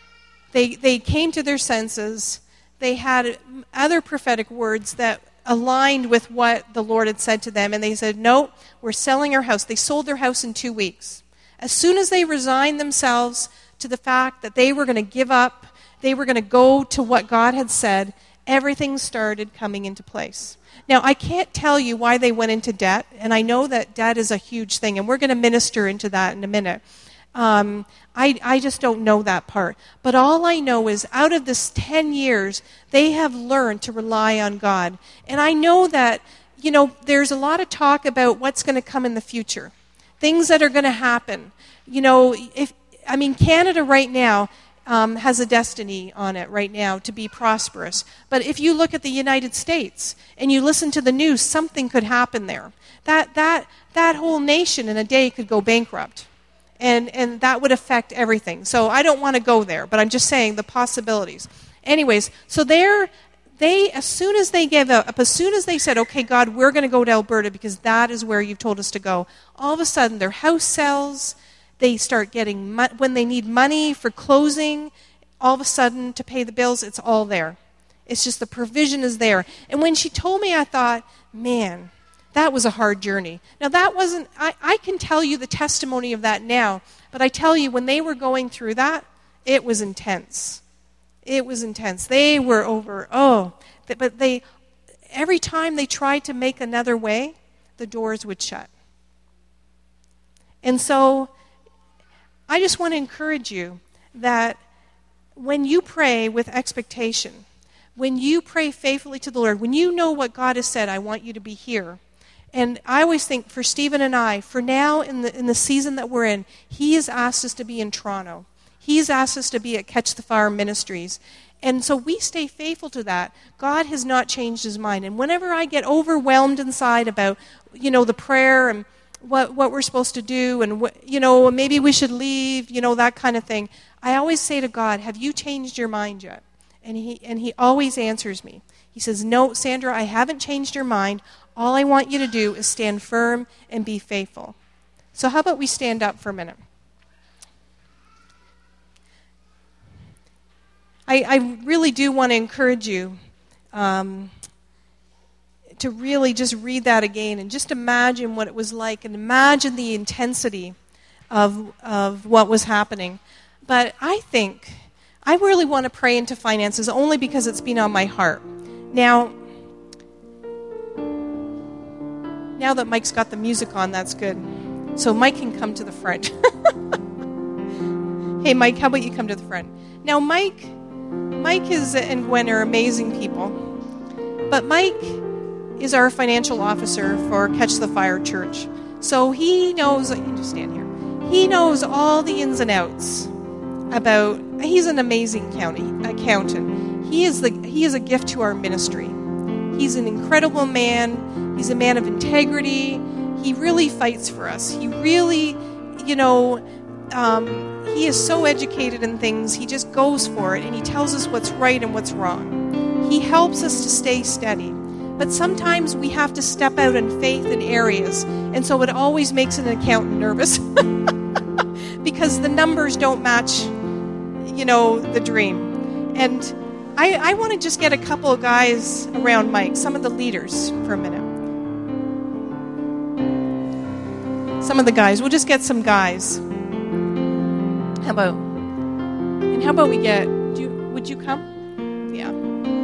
Speaker 2: They they came to their senses. They had other prophetic words that aligned with what the Lord had said to them. And they said, no, we're selling our house. They sold their house in two weeks. As soon as they resigned themselves to the fact that they were going to give up, they were going to go to what God had said, everything started coming into place. Now, I can't tell you why they went into debt. And I know that debt is a huge thing. And we're going to minister into that in a minute. Um, I, I just don't know that part. But all I know is out of this ten years, they have learned to rely on God. And I know that, you know, there's a lot of talk about what's going to come in the future. Things that are going to happen. You know, if I mean, Canada right now um, has a destiny on it right now to be prosperous. But if you look at the United States and you listen to the news, something could happen there. That, that, that whole nation in a day could go bankrupt. And and that would affect everything. So I don't want to go there, but I'm just saying the possibilities. Anyways, so they're, they, as soon as they gave up, as soon as they said, okay, God, we're going to go to Alberta because that is where you've told us to go, all of a sudden their house sells, they start getting, mo- when they need money for closing, all of a sudden to pay the bills, it's all there. It's just the provision is there. And when she told me, I thought, man, that was a hard journey. Now that wasn't, I, I can tell you the testimony of that now, but I tell you when they were going through that, it was intense. It was intense. They were over, oh, but they, every time they tried to make another way, the doors would shut. And so I just want to encourage you that when you pray with expectation, when you pray faithfully to the Lord, when you know what God has said, I want you to be here. And I always think for Stephen and I, for now in the in the season that we're in, he has asked us to be in Toronto. He's asked us to be at Catch the Fire Ministries. And so we stay faithful to that. God has not changed his mind. And whenever I get overwhelmed inside about, you know, the prayer and what what we're supposed to do and, what, you know, maybe we should leave, you know, that kind of thing, I always say to God, have you changed your mind yet? And he and he always answers me. He says, no, Sandra, I haven't changed your mind. All I want you to do is stand firm and be faithful. So how about we stand up for a minute? I, I really do want to encourage you um, to really just read that again and just imagine what it was like and imagine the intensity of of what was happening. But I think I really want to pray into finances only because it's been on my heart. Now, now that Mike's got the music on, that's good. So Mike can come to the front. Hey, Mike, how about you come to the front? Now, Mike, Mike is, and Gwen are amazing people. But Mike is our financial officer for Catch the Fire Church. So he knows, you can just stand here. He knows all the ins and outs about, he's an amazing county, accountant. He is the he is a gift to our ministry. He's an incredible man. He's a man of integrity. He really fights for us. He really, you know, um, he is so educated in things. He just goes for it, and he tells us what's right and what's wrong. He helps us to stay steady. But sometimes we have to step out in faith in areas, and so it always makes an accountant nervous because the numbers don't match, you know, the dream. And I, I want to just get a couple of guys around Mike, some of the leaders for a minute. Some of the guys. We'll just get some guys. How about, and how about we get, do you, would you come? Yeah.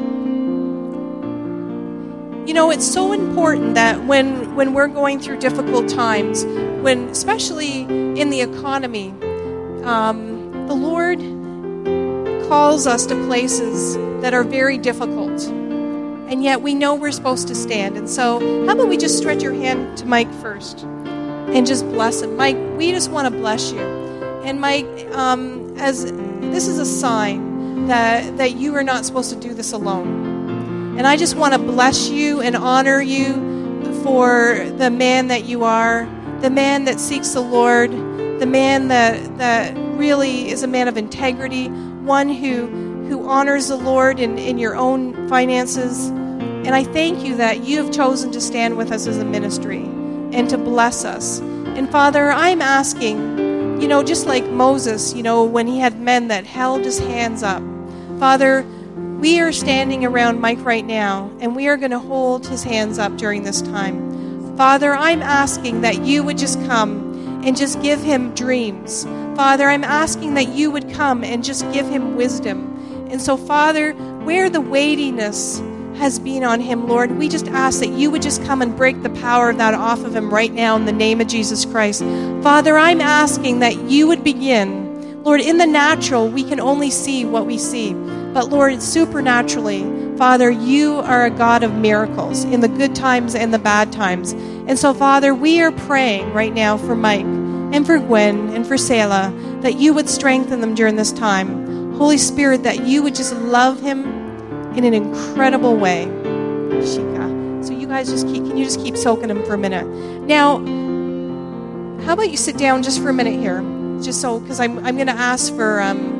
Speaker 2: You know, it's so important that when, when we're going through difficult times, when especially in the economy, um, the Lord calls us to places that are very difficult, and yet we know we're supposed to stand. And so how about we just stretch your hand to Mike first and just bless him. Mike, we just want to bless you. And Mike, um, as this is a sign that that you are not supposed to do this alone. And I just want to bless you and honor you for the man that you are, the man that seeks the Lord, the man that that really is a man of integrity, one who, who honors the Lord in, in your own finances. And I thank you that you have chosen to stand with us as a ministry and to bless us. And Father, I'm asking, you know, just like Moses, you know, when he had men that held his hands up. Father, we are standing around Mike right now, and we are going to hold his hands up during this time. Father, I'm asking that you would just come and just give him dreams. Father, I'm asking that you would come and just give him wisdom. And so, Father, where the weightiness has been on him, Lord, we just ask that you would just come and break the power of that off of him right now in the name of Jesus Christ. Father, I'm asking that you would begin. Lord, in the natural, we can only see what we see. But Lord, supernaturally, Father, you are a God of miracles in the good times and the bad times. And so, Father, we are praying right now for Mike and for Gwen and for Selah, that you would strengthen them during this time. Holy Spirit, that you would just love him in an incredible way. Shika. So you guys just keep, can you just keep soaking him for a minute? Now, how about you sit down just for a minute here? Just so, because I'm, I'm going to ask for, um,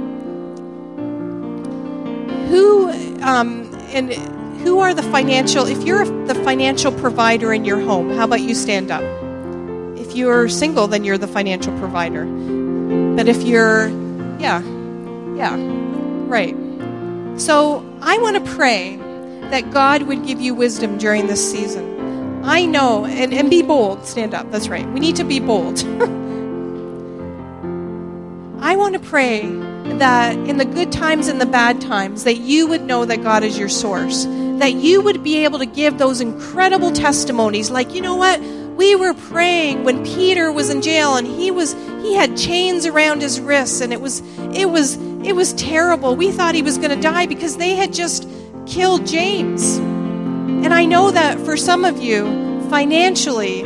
Speaker 2: who, um, and who are the financial, if you're the financial provider in your home, how about you stand up? If you're single, then you're the financial provider. But if you're, yeah, yeah, right. So I want to pray that God would give you wisdom during this season. I know, and, and be bold. Stand up, that's right. We need to be bold. I want to pray that in the good times and the bad times, that you would know that God is your source, that you would be able to give those incredible testimonies like, you know what, we were praying when Peter was in jail and he was he had chains around his wrists, and it was it was it was terrible. We thought he was going to die because they had just killed James. And I know that for some of you, financially,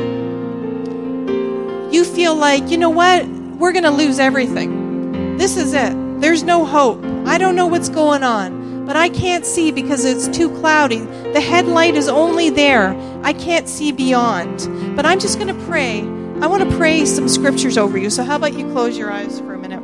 Speaker 2: you feel like, you know what, we're going to lose everything. This is it. There's no hope. I don't know what's going on, but I can't see because it's too cloudy. The headlight is only there. I can't see beyond. But I'm just going to pray. I want to pray some scriptures over you. So how about you close your eyes for a minute?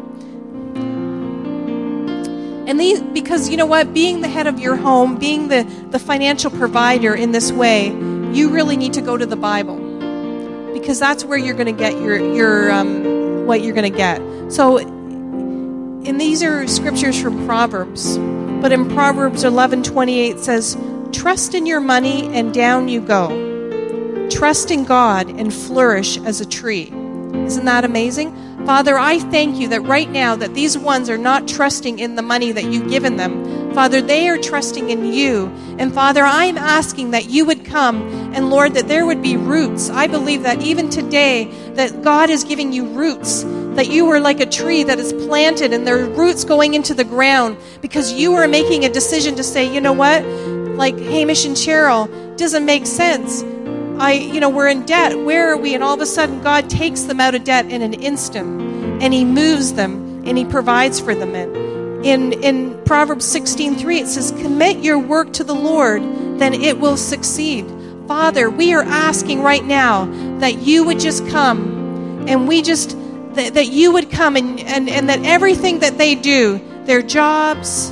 Speaker 2: And these, because you know what, being the head of your home, being the, the financial provider in this way, you really need to go to the Bible, because that's where you're going to get your your um, what you're going to get. So, and these are scriptures from Proverbs, but in Proverbs eleven twenty-eight it says, "Trust in your money and down you go. Trust in God and flourish as a tree." Isn't that amazing? Father, I thank you that right now that these ones are not trusting in the money that you've given them. Father, they are trusting in you. And Father, I'm asking that you would come and Lord, that there would be roots. I believe that even today that God is giving you roots, that you are like a tree that is planted and there are roots going into the ground because you are making a decision to say, you know what, like Hamish and Cheryl, doesn't make sense. I, you know, we're in debt. Where are we? And all of a sudden, God takes them out of debt in an instant, and He moves them, and He provides for them. In in, in Proverbs sixteen three, it says, "Commit your work to the Lord, then it will succeed." Father, we are asking right now that you would just come, and we just that, that you would come, and, and and that everything that they do, their jobs,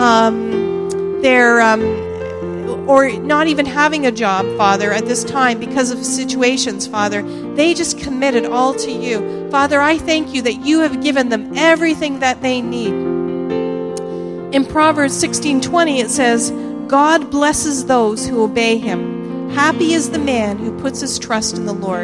Speaker 2: um, their um. or not even having a job, Father, at this time because of situations, Father, they just commit it all to you. Father, I thank you that you have given them everything that they need. In Proverbs sixteen twenty, it says, "God blesses those who obey Him. Happy is the man who puts his trust in the Lord."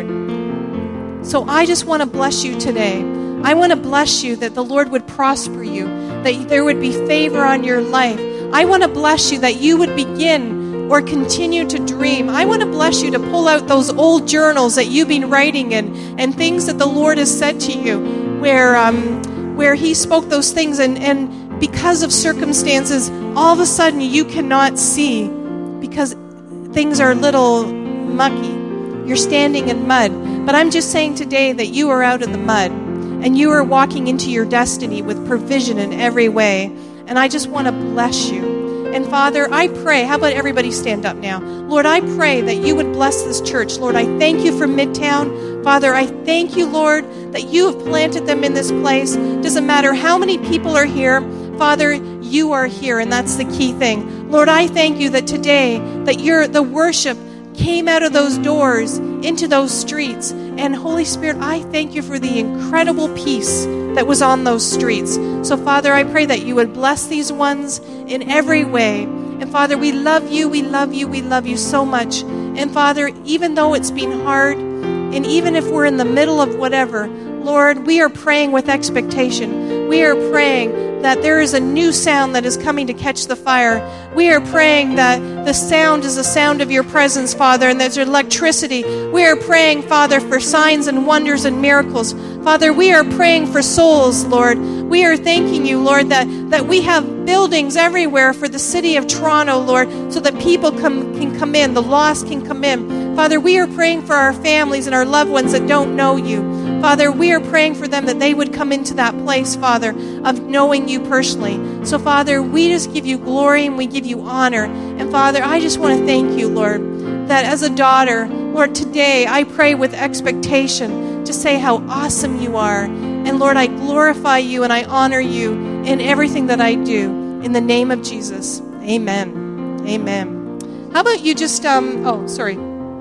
Speaker 2: So I just want to bless you today. I want to bless you that the Lord would prosper you, that there would be favor on your life. I want to bless you that you would begin or continue to dream. I want to bless you to pull out those old journals that you've been writing in and things that the Lord has said to you where um, where He spoke those things and, and because of circumstances, all of a sudden you cannot see because things are a little mucky. You're standing in mud. But I'm just saying today that you are out of the mud and you are walking into your destiny with provision in every way. And I just want to bless you. And Father, I pray, how about everybody stand up now? Lord, I pray that you would bless this church. Lord, I thank you for Midtown. Father, I thank you, Lord, that you have planted them in this place. Doesn't matter how many people are here. Father, you are here, and that's the key thing. Lord, I thank you that today, that your the worship came out of those doors into those streets. And Holy Spirit, I thank you for the incredible peace that was on those streets. So Father, I pray that you would bless these ones in every way. And Father, we love you, we love you, we love you so much. And Father, even though it's been hard, and even if we're in the middle of whatever, Lord, we are praying with expectation. We are praying that there is a new sound that is coming to catch the fire. We are praying that the sound is the sound of your presence, Father, and there's electricity. We are praying, Father, for signs and wonders and miracles. Father, we are praying for souls, Lord. We are thanking you, Lord, that, that we have buildings everywhere for the city of Toronto, Lord, so that people come, can come in, the lost can come in. Father, we are praying for our families and our loved ones that don't know you. Father, we are praying for them that they would come into that place, Father, of knowing you personally. So, Father, we just give you glory and we give you honor. And, Father, I just want to thank you, Lord, that as a daughter, Lord, today I pray with expectation to say how awesome you are. And, Lord, I glorify you and I honor you in everything that I do. In the name of Jesus, amen. Amen. How about you just, um, oh, sorry.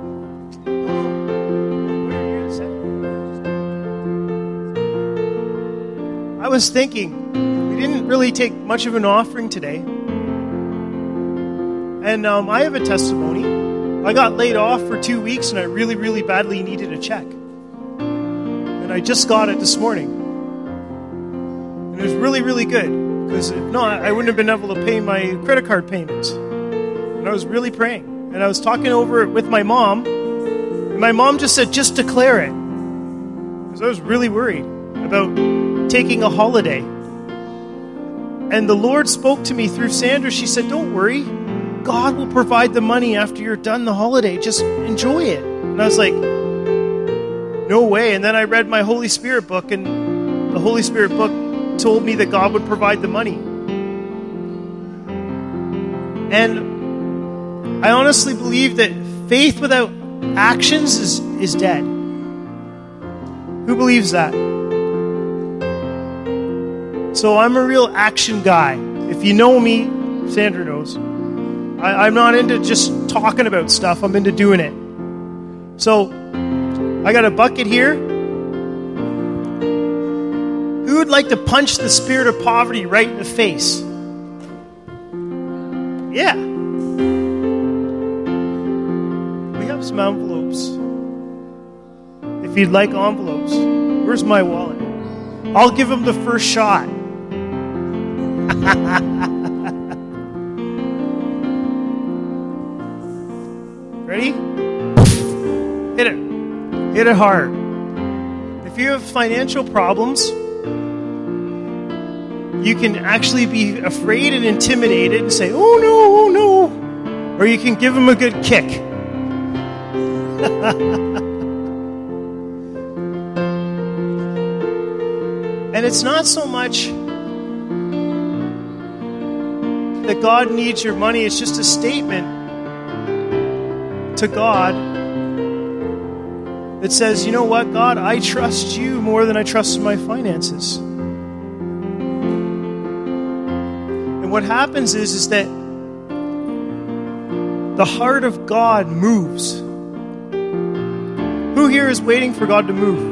Speaker 1: I was thinking, we didn't really take much of an offering today. And um, I have a testimony. I got laid off for two weeks and I really, really badly needed a check. And I just got it this morning. And it was really, really good. Because if not, I wouldn't have been able to pay my credit card payments. And I was really praying. And I was talking over it with my mom. And my mom just said, just declare it. Because I was really worried about taking a holiday. And the Lord spoke to me through Sandra. She said, don't worry. God will provide the money after you're done the holiday. Just enjoy it. And I was like, no way. And then I read my Holy Spirit book, and the Holy Spirit book told me that God would provide the money. And I honestly believe that faith without actions is, is dead. Who believes that? So I'm a real action guy. If you know me, Sandra knows. I, I'm not into just talking about stuff. I'm into doing it. So I got a bucket here. Who would like to punch the spirit of poverty right in the face? Yeah. We have some envelopes. If you'd like envelopes, where's my wallet? I'll give him the first shot. Ready? Hit it. Hit it hard. If you have financial problems, you can actually be afraid and intimidated and say, oh no, oh no. Or you can give them a good kick. And it's not so much that God needs your money. It's just a statement to God that says, you know what, God, I trust you more than I trust my finances. And what happens is, is that the heart of God moves. Who here is waiting for God to move?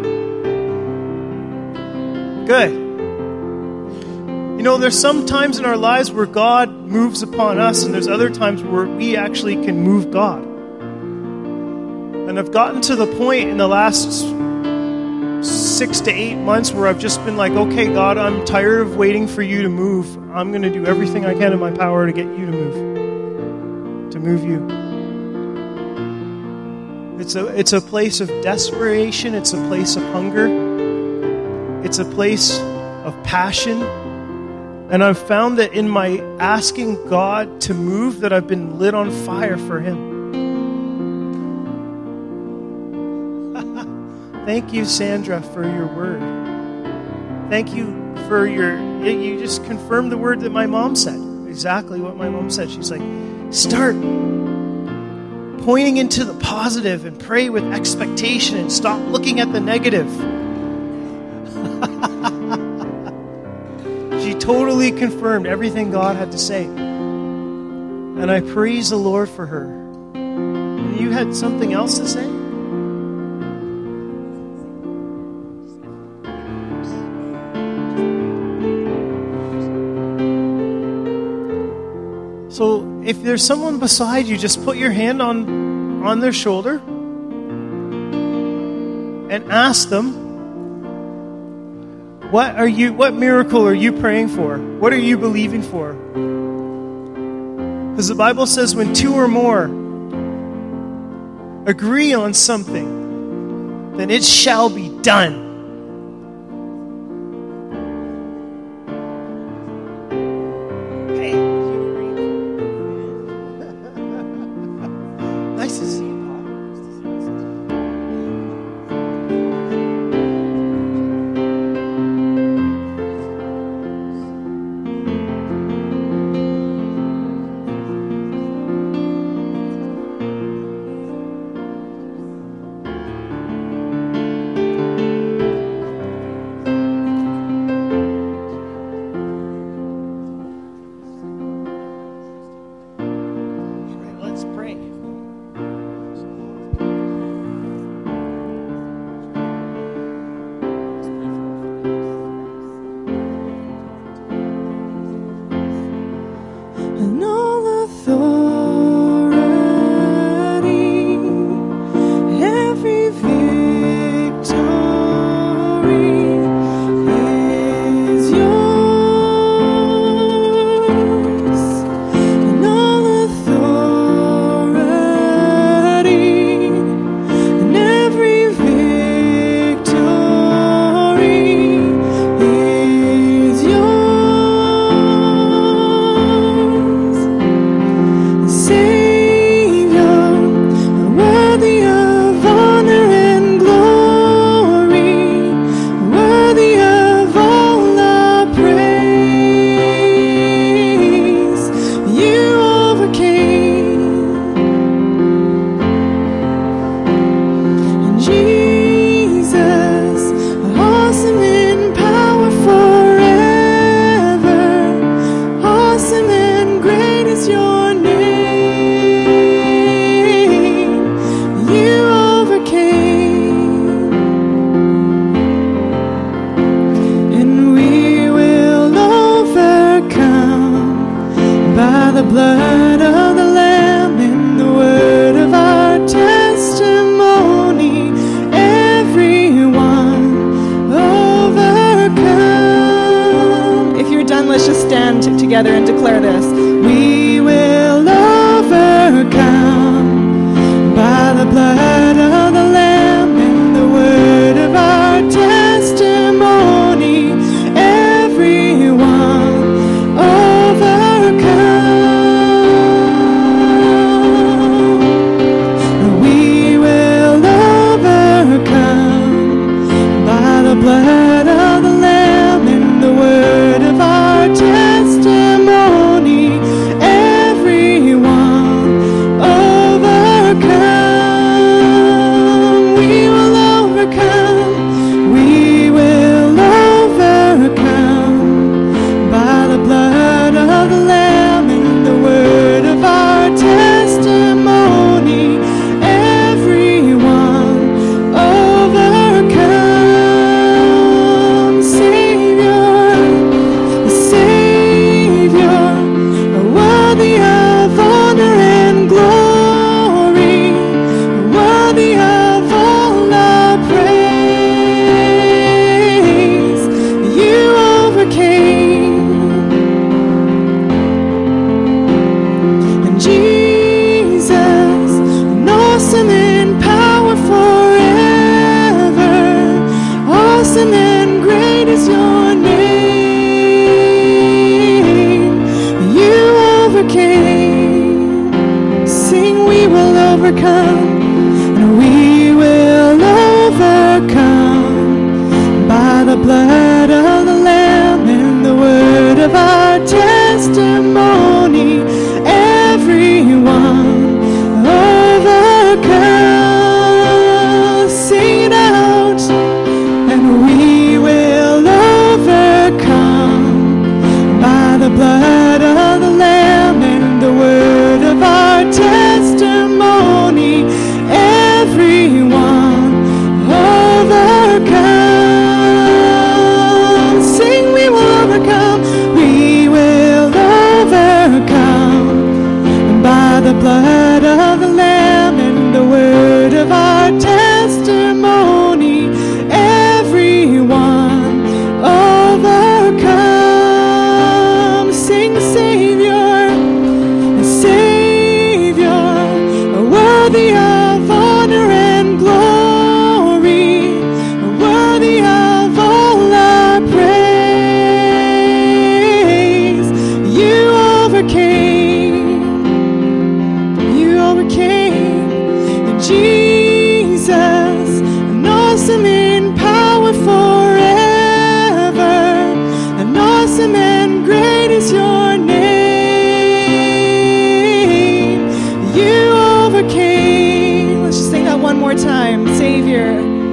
Speaker 1: Good. You know, there's some times in our lives where God moves upon us, and there's other times where we actually can move God. And I've gotten to the point in the last six to eight months where I've just been like, okay, God, I'm tired of waiting for you to move. I'm going to do everything I can in my power to get you to move. To move you. It's a, it's a place of desperation. It's a place of hunger. It's a place of passion. And I've found that in my asking God to move, that I've been lit on fire for Him. Thank you, Sandra, for your word. Thank you for your... You just confirmed the word that my mom said. Exactly what my mom said. She's like, start pointing into the positive and pray with expectation and stop looking at the negative. She totally confirmed everything God had to say. And I praise the Lord for her. And you had something else to say? So if there's someone beside you, just put your hand on, on their shoulder and ask them, what are you, what miracle are you praying for? What are you believing for? Because the Bible says when two or more agree on something, then it shall be done.
Speaker 3: together and declare this. We will overcome by the blood of the Lamb and the word of our testimony. Everyone overcome. We will overcome by the blood of the Lamb and the word of our testimony. Everyone overcome. We will overcome. We will overcome by the blood of the Lamb and the word of our testimony. Everyone overcome. Savior, Savior, worthy of honor and glory, worthy of all our praise. You overcame, and Jesus, an awesome and power forever, awesome and great is your name. You overcame. Sing, we will overcome, and we will overcome by the blood of the Lamb and the word of our testimony. Everyone overcome. Sing it out, and we will overcome by the blood of the Lamb and the word of our testimony. Everyone overcome. Sing, we will overcome. We will overcome by the blood of the Lamb and the word of our testimony. Everyone overcome. Sing, Savior, Savior, worthy of honor and glory, worthy of all our praise. You overcame, you overcame, Jesus, an awesome in power forever, an awesome and great is your name. You overcame. Let's just sing that one more time. Savior,